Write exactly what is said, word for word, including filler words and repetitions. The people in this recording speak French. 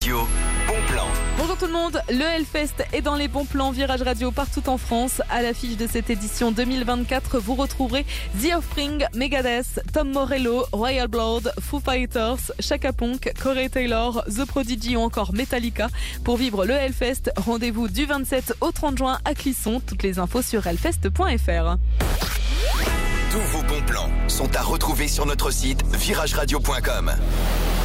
Radio, bon plan. Bonjour tout le monde, le Hellfest est dans les bons plans Virage Radio partout en France. À l'affiche de cette édition deux mille vingt-quatre, vous retrouverez The Offspring, Megadeth, Tom Morello, Royal Blood, Foo Fighters, Chaka Ponk, Corey Taylor, The Prodigy ou encore Metallica. Pour vivre le Hellfest, rendez-vous du vingt-sept au trente juin à Clisson. Toutes les infos sur hellfest point f r. Tous vos bons plans sont à retrouver sur notre site virage radio point com.